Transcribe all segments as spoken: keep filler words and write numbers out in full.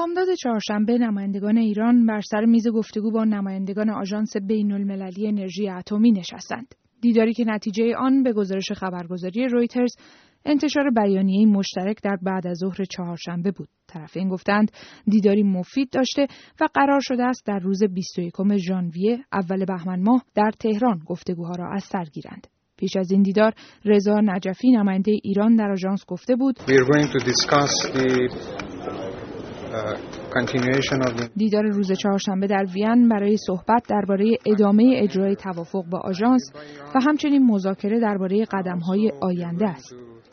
بامداد چهارشنبه نمایندگان ایران بر سر میز گفتگو با نمایندگان آژانس بین‌المللی انرژی اتمی نشستند. دیداری که نتیجه آن به گزارش خبرگزاری رویترز انتشار بیانیه‌ای مشترک در بعد از ظهر چهارشنبه بود. طرفین گفتند دیداری مفید داشته و قرار شده است در روز بیست و یکم ژانویه اول بهمن ماه در تهران گفتگوها را از سر گیرند. پیش از این دیدار رضا نجفی نماینده ایران در آژانس گفته بود دیدار روز چهارشنبه در وین برای صحبت درباره ادامه اجرای توافق با آژانس و همچنین مذاکره درباره قدم‌های آینده است.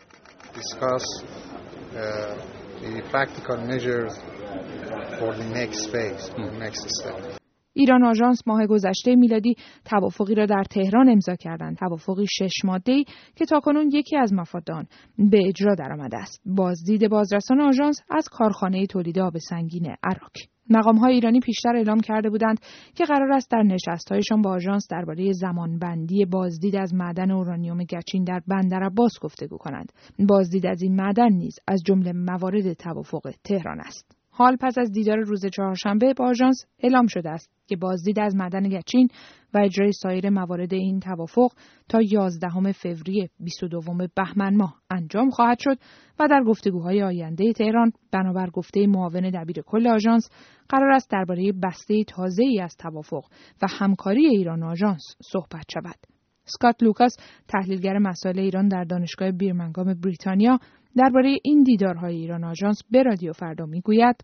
ایران آژانس ماه گذشته میلادی توافقی را در تهران امضا کردند. توافقی شش ماده‌ای که تاکنون یکی از مفاد آن به اجرا درآمده است. بازدید بازرسان آژانس از کارخانه تولید آب سنگین عراق. مقام‌های ایرانی پیشتر اعلام کرده بودند که قرار است در نشست‌هایشان با آژانس درباره زمانبندی بازدید از معدن اورانیوم گچین در بندرعباس گفتگو کنند. بازدید از این معدن نیز از جمله موارد توافق تهران است. حال پس از دیدار روز چهارشنبه با آژانس اعلام شده است که بازدید از معدن گچین و اجرای سایر موارد این توافق تا یازدهم فوریه بیست و دوم بهمن ماه انجام خواهد شد و در گفتگوهای آینده تهران بنابر گفته معاون دبیر کل آژانس قرار است درباره بسته تازه‌ای از توافق و همکاری ایران و آژانس صحبت شود. اسکات لوکاس تحلیلگر مسائل ایران در دانشگاه بیرمنگام بریتانیا درباره این دیدارهای ایران آژانس به رادیو فردا میگوید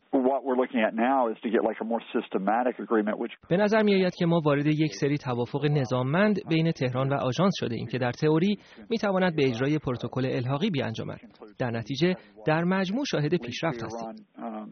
به نظر میآید که ما وارد یک سری توافق نظاممند بین تهران و آژانس شده ایم که در تئوری میتواند به اجرای پروتکل الحاقی بیانجامد. در نتیجه در مجموع شاهد پیشرفت هستیم.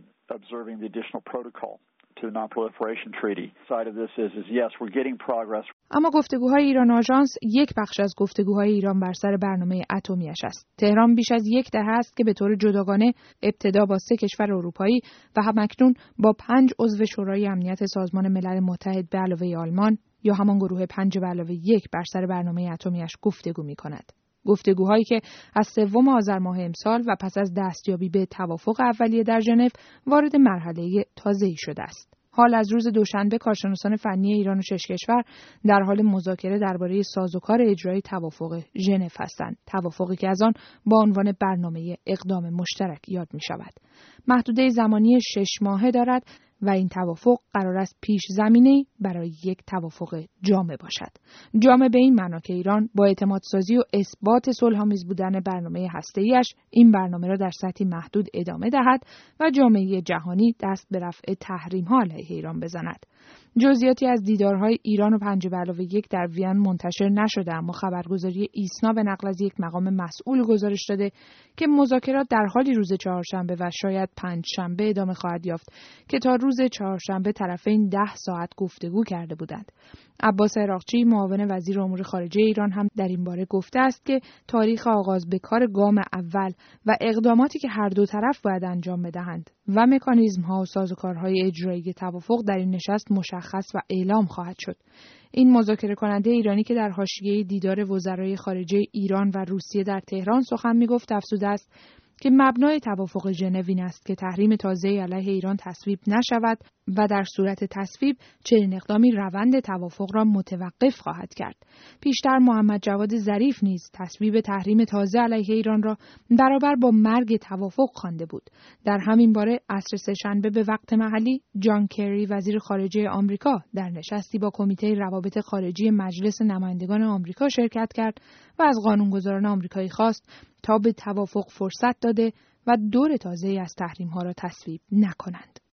اما گفتگوهای ایران آژانس یک بخش از گفتگوهای ایران بر سر برنامه اتمیش است. تهران بیش از یک دهه است که به طور جداگانه ابتدا با سه کشور اروپایی و همکنون با پنج عضو شورای امنیت سازمان ملل متحد به علاوه آلمان یا همان گروه پنج به علاوه یک بر سر برنامه اتمیش گفتگو می‌کند. گفتگوهایی که از سوم آذر ماه امسال و پس از دستیابی به توافق اولیه در ژنو وارد مرحله تازه‌ای شده است. حال از روز دوشنبه کارشناسان فنی ایران و شش کشور در حال مذاکره درباره سازوکار اجرای توافق ژنو هستند. توافقی که از آن با عنوان برنامه اقدام مشترک یاد می شود. محدوده زمانی شش ماهه دارد و این توافق قرار است پیش زمینه‌ای برای یک توافق جامع باشد. جامع به این معنا که ایران با اعتمادسازی و اثبات صلح‌آمیز بودن برنامه هسته‌ایش این برنامه را در سطحی محدود ادامه دهد و جامعه جهانی دست به رفع تحریم‌ها علیه ایران بزند. جزئیاتی از دیدارهای ایران و پنج به علاوه یک در وین منتشر نشده، اما خبرگزاری ایسنا به نقل از یک مقام مسئول گزارش داده که مذاکرات در حالی روز چهارشنبه و شاید پنج شنبه ادامه خواهد یافت که تا روز چهارشنبه طرفین ده ساعت گفتگو کرده بودند. عباس عراقچی معاون وزیر امور خارجه ایران هم در این باره گفته است که تاریخ آغاز به کار گام اول و اقداماتی که هر دو طرف باید انجام بدهند و مکانیزم‌ها و سازوکارهای اجرایی توافق در این نشست مشخص و اعلام خواهد شد. این مذاکره کننده ایرانی که در حاشیه دیدار وزرای خارجه ایران و روسیه در تهران سخن می‌گفت افزوده است که مبنای توافق ژنو این است که تحریم تازه‌ای علیه ایران تصویب نشود و در صورت تصویب چنین اقدامی روند توافق را متوقف خواهد کرد. پیشتر محمد جواد ظریف نیز تصویب تحریم تازه علیه ایران را برابر با مرگ توافق خوانده بود. در همین باره عصر سه‌شنبه به وقت محلی جان کری وزیر خارجه آمریکا در نشستی با کمیته روابط خارجی مجلس نمایندگان آمریکا شرکت کرد و از قانونگذاران آمریکایی خواست تا به توافق فرصت داده و دور تازه‌ای از تحریم‌ها را تصویب نکنند.